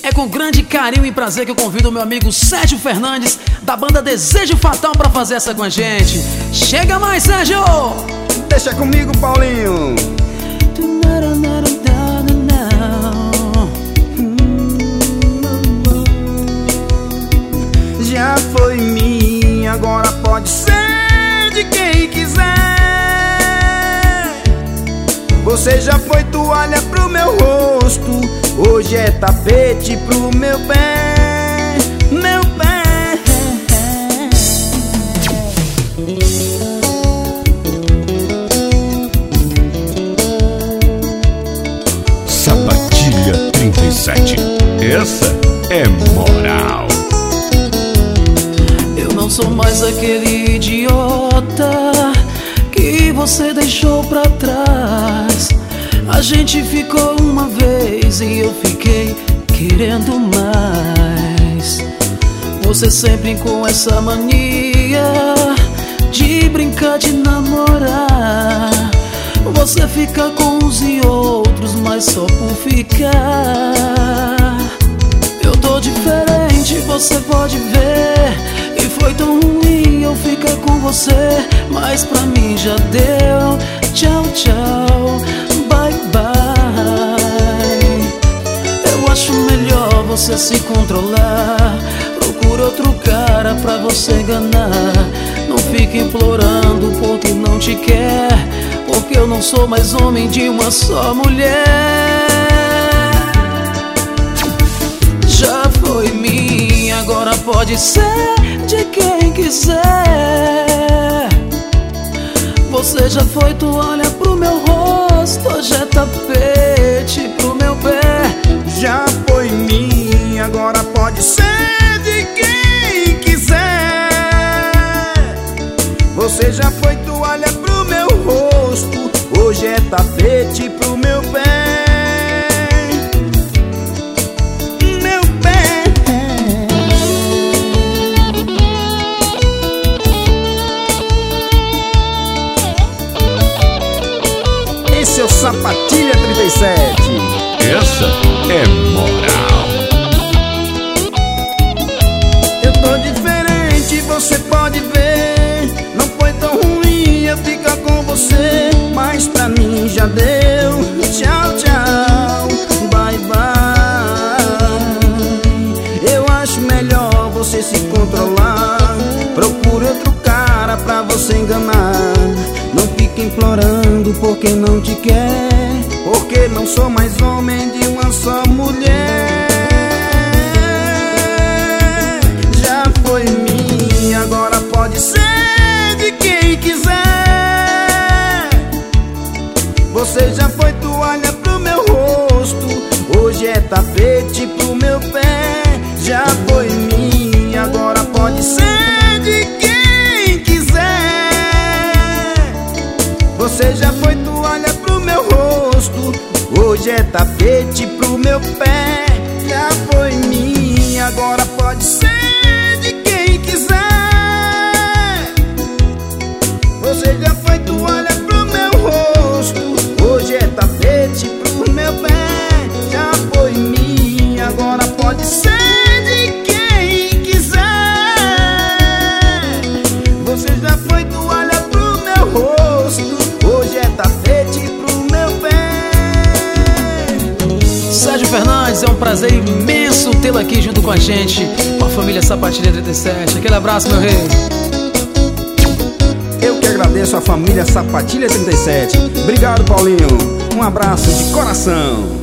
É com grande carinho e prazer que eu convido o meu amigo Sérgio Fernandes, da banda Desejo Fatal, pra fazer essa com a gente. Chega mais, Sérgio! Deixa comigo, Paulinho. Já foi minha, agora pode ser de quem quiser. Você já foi toalha pro meu rosto, hoje é tapete pro meu pé, meu pé. Sapatilha 37, essa é moral. Eu não sou mais aquele idiota que você deixou pra trás. A gente ficou uma vez e eu fiquei querendo mais. Você sempre com essa mania de brincar, de namorar. Você fica com uns e outros, mas só por ficar. Eu tô diferente, você pode ver. E foi tão ruim eu ficar com você, mas pra mim já deu. Tchau, tchau, bye, bye. Eu acho melhor você se controlar. Procura outro cara pra você enganar. Não fique implorando porque não te quer, porque eu não sou mais homem de uma só mulher. Já foi minha, agora pode ser de quem quiser. Você já foi toalha pro meu rosto, hoje é tapete pro meu pé. Já foi minha, agora pode ser de quem quiser. Você já foi toalha pro meu rosto, hoje é tapete pro meu pé. Esse é o Sapatilha 37. Essa é moral. Eu tô diferente, você pode ver. Não foi tão ruim eu ficar com você, mas pra mim já deu. Tchau, tchau, bye, bye. Eu acho melhor você se controlar. Procure outro cara pra você enganar. Não fique implorando porque não te quer, porque não sou mais homem de uma só mulher. Já foi minha, agora pode ser de quem quiser. Você já foi toalha pro meu rosto, hoje é tapete pro meu pé. Já foi minha, agora pode ser de quem quiser. Você já foi toalha pro meu rosto, hoje é tapete pro meu pé. Já foi minha, agora pode ser de quem quiser. Você já foi toalha pro meu rosto, hoje é tapete pro meu pé. Já foi minha, agora pode ser de quem quiser. Você já foi toalha pro meu rosto, hoje é tapete pro meu pé. Sérgio Fernandes, é um prazer imenso tê-lo aqui junto com a gente, com a família Sapatilha 37. Aquele abraço, meu rei. Eu que agradeço a família Sapatilha 37. Obrigado, Paulinho. Um abraço de coração.